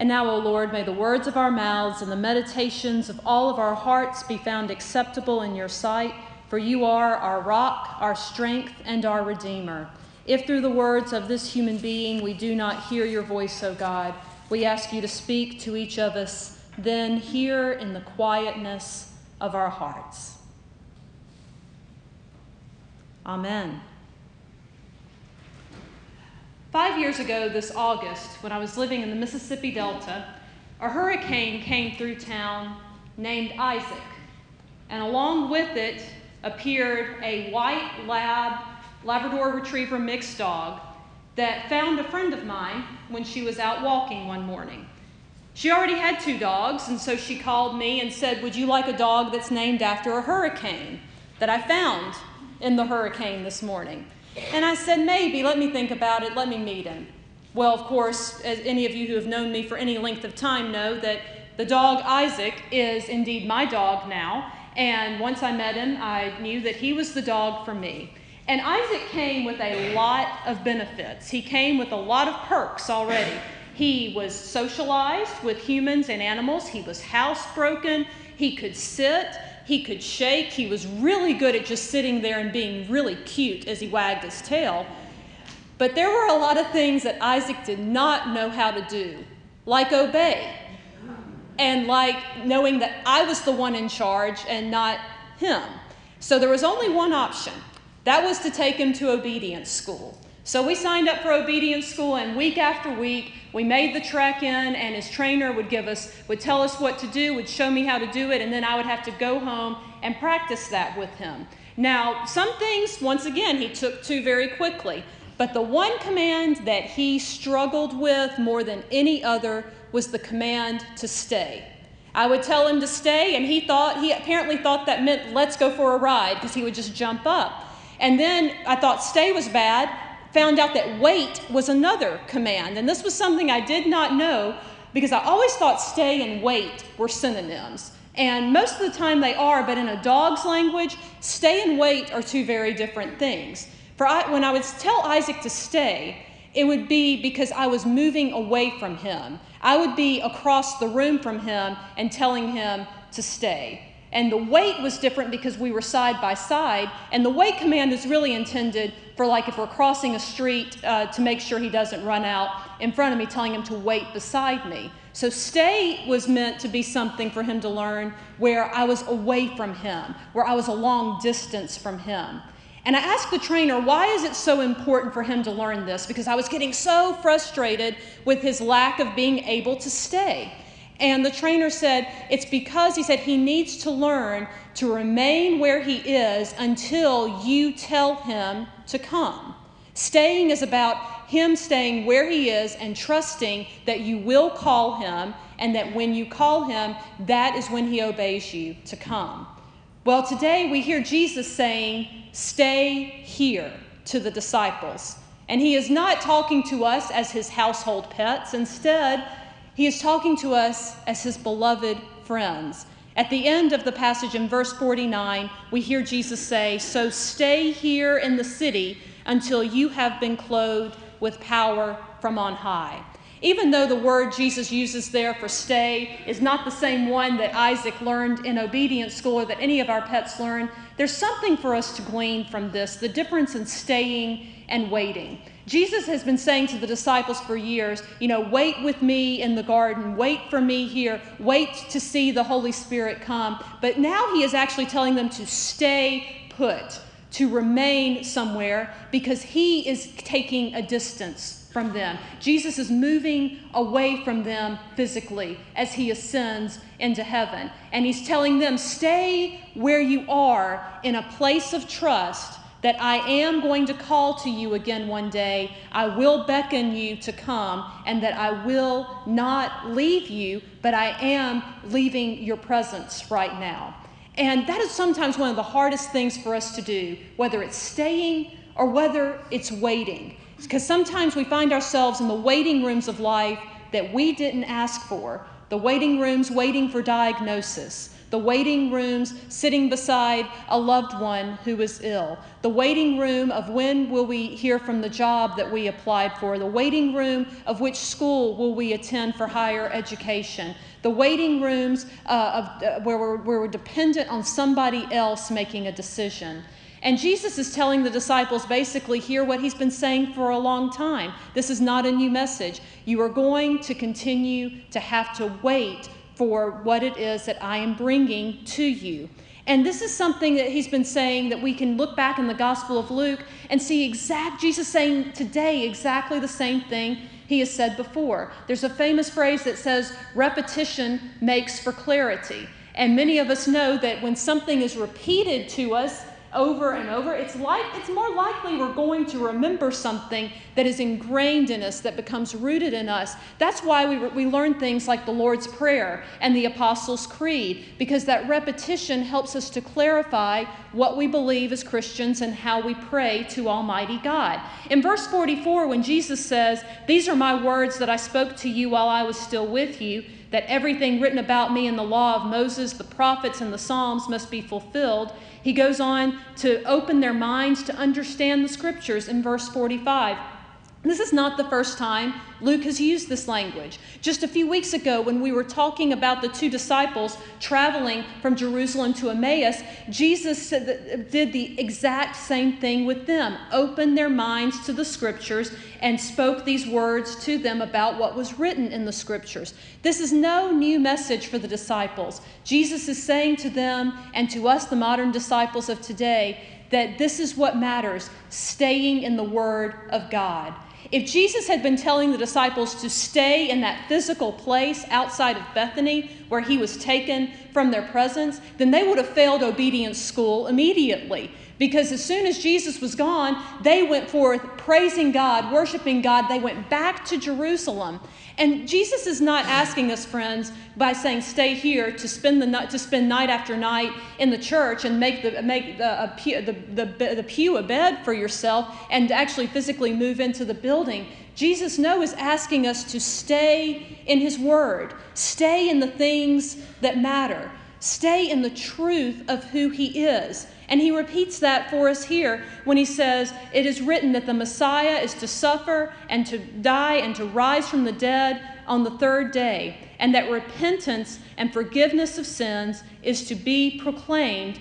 And now, O Lord, may the words of our mouths and the meditations of all of our hearts be found acceptable in your sight, for you are our rock, our strength, and our Redeemer. If through the words of this human being we do not hear your voice, O God, we ask you to speak to each of us, then hear in the quietness of our hearts. Amen. 5 years ago this August, when I was living in the Mississippi Delta, a hurricane came through town named Isaac, and along with it appeared a white Labrador Retriever mixed dog that found a friend of mine when she was out walking one morning. She already had 2 dogs, and so she called me and said, "Would you like a dog that's named after a hurricane that I found in the hurricane this morning?" And I said, "Maybe, let me think about it, let me meet him." Well, of course, as any of you who have known me for any length of time know, that the dog Isaac is indeed my dog now. And once I met him, I knew that he was the dog for me. And Isaac came with a lot of benefits. He came with a lot of perks already. He was socialized with humans and animals. He was housebroken. He could sit. He could shake. He was really good at just sitting there and being really cute as he wagged his tail. But there were a lot of things that Isaac did not know how to do, like obey, and like knowing that I was the one in charge and not him. So there was only one option. That was to take him to obedience school. So we signed up for obedience school, and week after week, we made the trek in, and his trainer would tell us what to do, would show me how to do it, and then I would have to go home and practice that with him. Now, some things, once again, he took to very quickly, but the one command that he struggled with more than any other was the command to stay. I would tell him to stay, and he apparently thought that meant let's go for a ride, because he would just jump up. And then I thought stay was bad. Found out that wait was another command. And this was something I did not know, because I always thought stay and wait were synonyms. And most of the time they are, but in a dog's language, stay and wait are 2 very different things. When I would tell Isaac to stay, it would be because I was moving away from him. I would be across the room from him and telling him to stay. And the wait was different because we were side by side. And the wait command is really intended for like if we're crossing a street to make sure he doesn't run out in front of me, telling him to wait beside me. So stay was meant to be something for him to learn where I was away from him, where I was a long distance from him. And I asked the trainer, why is it so important for him to learn this? Because I was getting so frustrated with his lack of being able to stay. And the trainer said, it's because, he said, he needs to learn to remain where he is until you tell him to come. Staying is about him staying where he is and trusting that you will call him, and that when you call him, that is when he obeys you to come. Well, today we hear Jesus saying, stay here to the disciples. And he is not talking to us as his household pets. Instead, he is talking to us as his beloved friends. At the end of the passage in verse 49, we hear Jesus say, "So stay here in the city until you have been clothed with power from on high." Even though the word Jesus uses there for stay is not the same one that Isaac learned in obedience school or that any of our pets learn, there's something for us to glean from this, the difference in staying and waiting. Jesus has been saying to the disciples for years, wait with me in the garden, wait for me here, wait to see the Holy Spirit come. But now he is actually telling them to stay put, to remain somewhere, because he is taking a distance from them. Jesus is moving away from them physically as he ascends into heaven. And he's telling them, stay where you are in a place of trust that I am going to call to you again one day. I will beckon you to come, and that I will not leave you, but I am leaving your presence right now. And that is sometimes one of the hardest things for us to do, whether it's staying or whether it's waiting. Because sometimes we find ourselves in the waiting rooms of life that we didn't ask for. The waiting rooms waiting for diagnosis. the waiting rooms sitting beside a loved one who is ill, the waiting room of when will we hear from the job that we applied for, the waiting room of which school will we attend for higher education, the waiting rooms where we're dependent on somebody else making a decision. And Jesus is telling the disciples basically here what he's been saying for a long time. This is not a new message. You are going to continue to have to wait for what it is that I am bringing to you. And this is something that he's been saying that we can look back in the Gospel of Luke and see Jesus saying today exactly the same thing he has said before. There's a famous phrase that says, repetition makes for clarity. And many of us know that when something is repeated to us over and over, it's more likely we're going to remember something that is ingrained in us, that becomes rooted in us. That's why we learn things like the Lord's Prayer and the Apostles' Creed, because that repetition helps us to clarify what we believe as Christians and how we pray to Almighty God. In verse 44, when Jesus says, "These are my words that I spoke to you while I was still with you, that everything written about me in the law of Moses, the prophets, and the Psalms must be fulfilled," he goes on to open their minds to understand the Scriptures in verse 45. This is not the first time Luke has used this language. Just a few weeks ago, when we were talking about the two disciples traveling from Jerusalem to Emmaus, Jesus did the exact same thing with them, opened their minds to the Scriptures and spoke these words to them about what was written in the Scriptures. This is no new message for the disciples. Jesus is saying to them and to us, the modern disciples of today, that this is what matters, staying in the Word of God. If Jesus had been telling the disciples to stay in that physical place outside of Bethany where he was taken from their presence, then they would have failed obedience school immediately. Because as soon as Jesus was gone, they went forth praising God, worshiping God. They went back to Jerusalem. And Jesus is not asking us, friends, by saying stay here to spend night after night in the church and make the pew a bed for yourself and actually physically move into the building. Jesus, is asking us to stay in his word, stay in the things that matter, stay in the truth of who he is. And he repeats that for us here when he says, "It is written that the Messiah is to suffer and to die and to rise from the dead on the third day, and that repentance and forgiveness of sins is to be proclaimed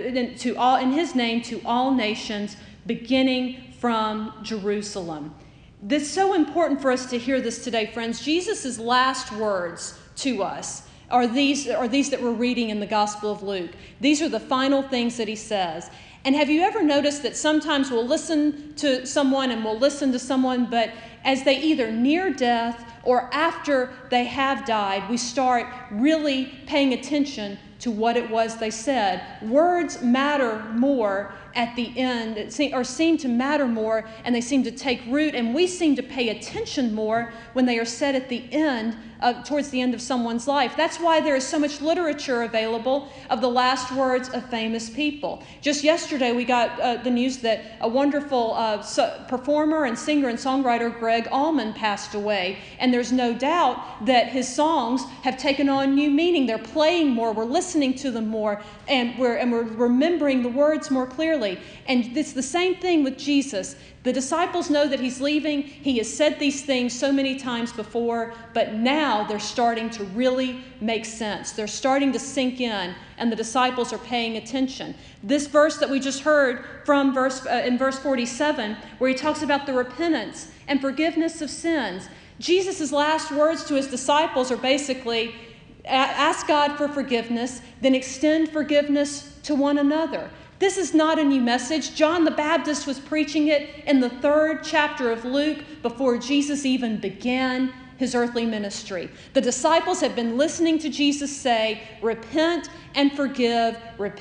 in his name to all nations, beginning from Jerusalem." This is so important for us to hear this today, friends. Jesus' last words to us are these that we're reading in the Gospel of Luke. These are the final things that he says. And have you ever noticed that sometimes we'll listen to someone, but as they either near death or after they have died, we start really paying attention to what it was they said. Words matter more at the end, or seem to matter more, and they seem to take root, and we seem to pay attention more when they are said at the end, towards the end of someone's life. That's why there is so much literature available of the last words of famous people. Just yesterday, we got the news that a wonderful performer and singer and songwriter, Greg Allman, passed away, and there's no doubt that his songs have taken on new meaning. They're playing more, we're listening to them more, and we're remembering the words more clearly. And it's the same thing with Jesus. The disciples know that he's leaving. He has said these things so many times before, but now they're starting to really make sense. They're starting to sink in, and the disciples are paying attention. This verse that we just heard from in verse 47, where he talks about the repentance and forgiveness of sins, Jesus' last words to his disciples are basically, ask God for forgiveness, then extend forgiveness to one another. This is not a new message. John the Baptist was preaching it in the 3rd chapter of Luke before Jesus even began his earthly ministry. The disciples have been listening to Jesus say, repent and forgive,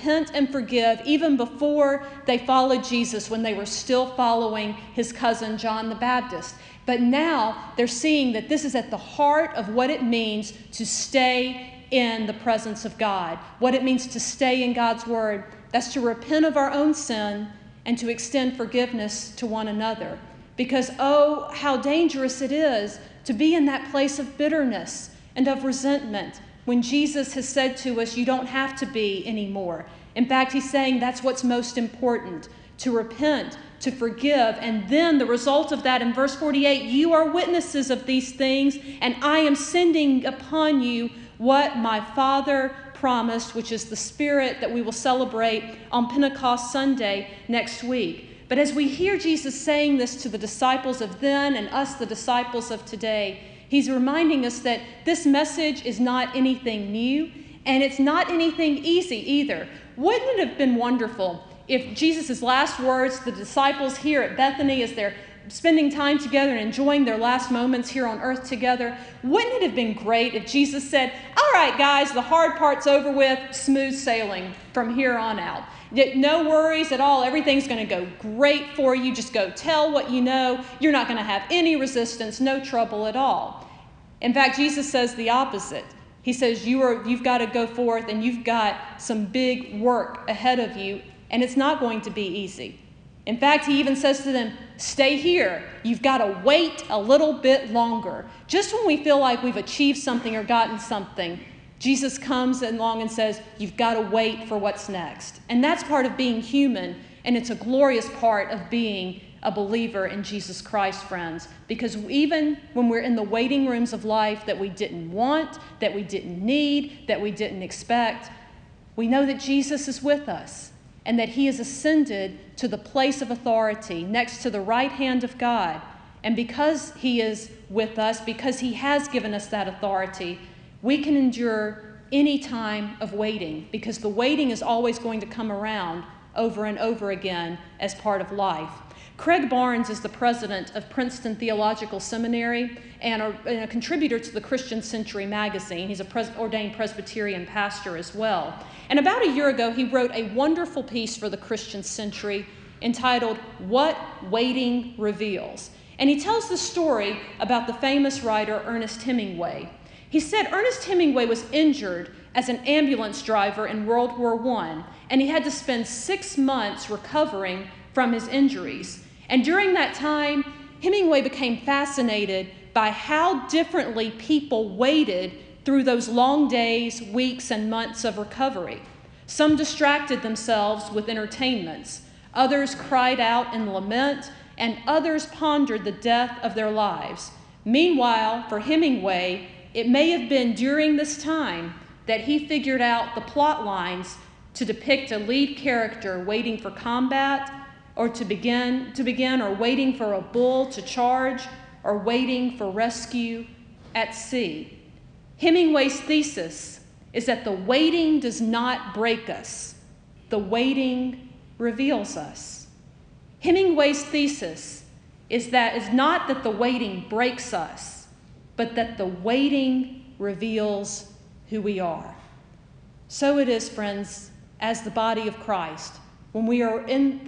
even before they followed Jesus, when they were still following his cousin John the Baptist. But now they're seeing that this is at the heart of what it means to stay in the presence of God, what it means to stay in God's word. That's to repent of our own sin and to extend forgiveness to one another. Because, how dangerous it is to be in that place of bitterness and of resentment when Jesus has said to us, you don't have to be anymore. In fact, he's saying that's what's most important, to repent, to forgive. And then the result of that in verse 48, you are witnesses of these things, and I am sending upon you what my Father promised, which is the Spirit that we will celebrate on Pentecost Sunday next week. But as we hear Jesus saying this to the disciples of then and us, the disciples of today, he's reminding us that this message is not anything new, and it's not anything easy either. Wouldn't it have been wonderful if Jesus' last words, the disciples here at Bethany, as they're spending time together and enjoying their last moments here on earth together, wouldn't it have been great if Jesus said, all right, guys, the hard part's over with, smooth sailing from here on out. No worries at all. Everything's going to go great for you. Just go tell what you know. You're not going to have any resistance, no trouble at all. In fact, Jesus says the opposite. He says you've got to go forth and you've got some big work ahead of you, and it's not going to be easy. In fact, he even says to them, stay here. You've got to wait a little bit longer. Just when we feel like we've achieved something or gotten something, Jesus comes along and says, you've got to wait for what's next. And that's part of being human, and it's a glorious part of being a believer in Jesus Christ, friends. Because even when we're in the waiting rooms of life that we didn't want, that we didn't need, that we didn't expect, we know that Jesus is with us and that he has ascended to the place of authority next to the right hand of God. And because he is with us, because he has given us that authority, we can endure any time of waiting, because the waiting is always going to come around over and over again as part of life. Craig Barnes is the president of Princeton Theological Seminary and a contributor to the Christian Century magazine. He's an ordained Presbyterian pastor as well. And about a year ago, he wrote a wonderful piece for the Christian Century entitled, What Waiting Reveals. And he tells the story about the famous writer Ernest Hemingway. He said Ernest Hemingway was injured as an ambulance driver in World War I, and he had to spend 6 months recovering from his injuries. And during that time, Hemingway became fascinated by how differently people waited through those long days, weeks, and months of recovery. Some distracted themselves with entertainments. Others cried out in lament, and others pondered the death of their lives. Meanwhile, for Hemingway, it may have been during this time that he figured out the plot lines to depict a lead character waiting for combat, or to begin, or waiting for a bull to charge, or waiting for rescue at sea. Hemingway's thesis is that the waiting does not break us. The waiting reveals us. Hemingway's thesis is not that the waiting breaks us, but that the waiting reveals who we are. So it is, friends, as the body of Christ. When we are in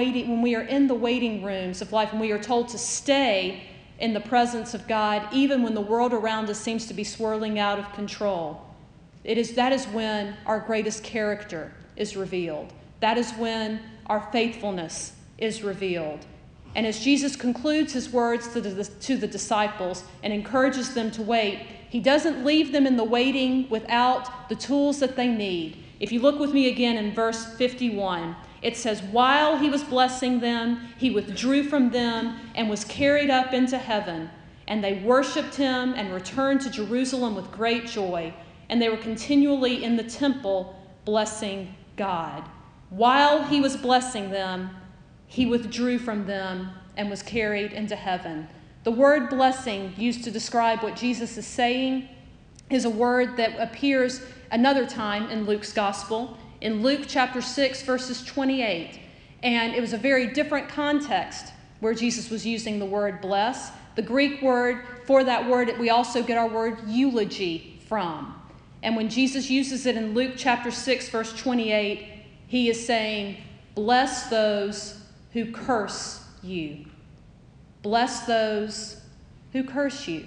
the waiting rooms of life, when we are told to stay in the presence of God, even when the world around us seems to be swirling out of control, that is when our greatest character is revealed. That is when our faithfulness is revealed. And as Jesus concludes his words to the disciples and encourages them to wait, he doesn't leave them in the waiting without the tools that they need. If you look with me again in verse 51, it says, while he was blessing them, he withdrew from them and was carried up into heaven. And they worshiped him and returned to Jerusalem with great joy. And they were continually in the temple blessing God. While he was blessing them, he withdrew from them and was carried into heaven. The word blessing used to describe what Jesus is saying is a word that appears another time in Luke's gospel, in Luke chapter 6, verses 28. And it was a very different context where Jesus was using the word bless. The Greek word for that word, we also get our word eulogy from. And when Jesus uses it in Luke chapter 6, verse 28, he is saying, bless those who curse you. Bless those who curse you.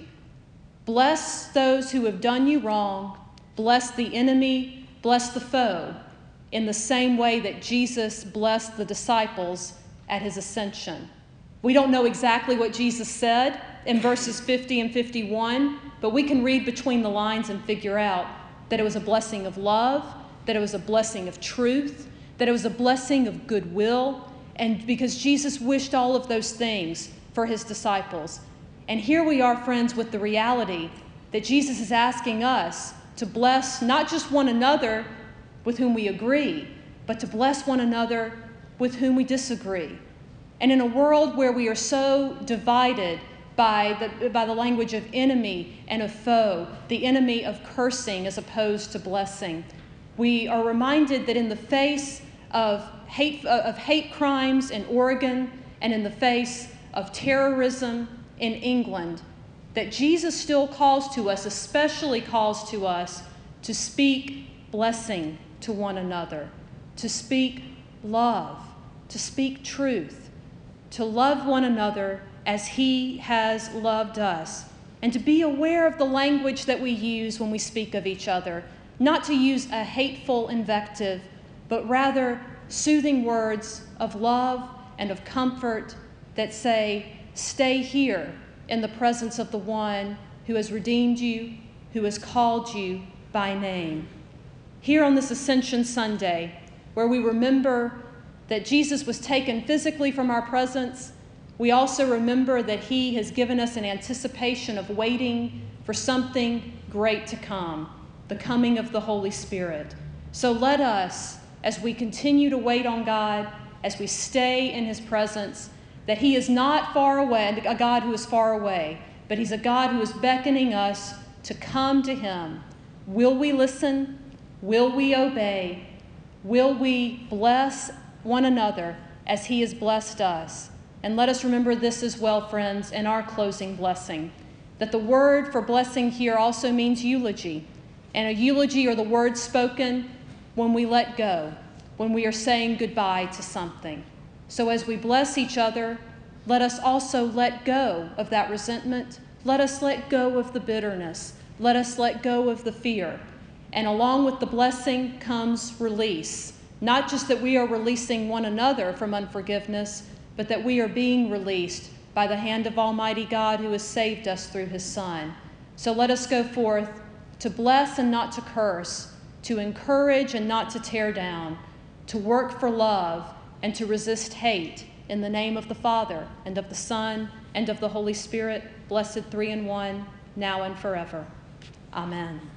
Bless those who have done you wrong. Bless the enemy. Bless the foe. In the same way that Jesus blessed the disciples at his ascension. We don't know exactly what Jesus said in verses 50 and 51, but we can read between the lines and figure out that it was a blessing of love, that it was a blessing of truth, that it was a blessing of goodwill, and because Jesus wished all of those things for his disciples. And here we are, friends, with the reality that Jesus is asking us to bless not just one another with whom we agree, but to bless one another with whom we disagree. And in a world where we are so divided by the language of enemy and of foe, the enemy of cursing as opposed to blessing, we are reminded that in the face of hate crimes in Oregon and in the face of terrorism in England, that Jesus still calls to us, especially calls to us, to speak blessing to one another, to speak love, to speak truth, to love one another as he has loved us, and to be aware of the language that we use when we speak of each other, not to use a hateful invective, but rather soothing words of love and of comfort that say, stay here in the presence of the one who has redeemed you, who has called you by name. Here on this Ascension Sunday, where we remember that Jesus was taken physically from our presence, we also remember that he has given us an anticipation of waiting for something great to come, the coming of the Holy Spirit. So let us, as we continue to wait on God, as we stay in his presence, that he is not far away, a God who is far away, but he's a God who is beckoning us to come to him. Will we listen? Will we obey? Will we bless one another as he has blessed us? And let us remember this as well, friends, in our closing blessing, that the word for blessing here also means eulogy. And a eulogy are the words spoken when we let go, when we are saying goodbye to something. So as we bless each other, let us also let go of that resentment. Let us let go of the bitterness. Let us let go of the fear. And along with the blessing comes release. Not just that we are releasing one another from unforgiveness, but that we are being released by the hand of Almighty God who has saved us through his Son. So let us go forth to bless and not to curse, to encourage and not to tear down, to work for love and to resist hate, in the name of the Father and of the Son and of the Holy Spirit, blessed three in one, now and forever. Amen.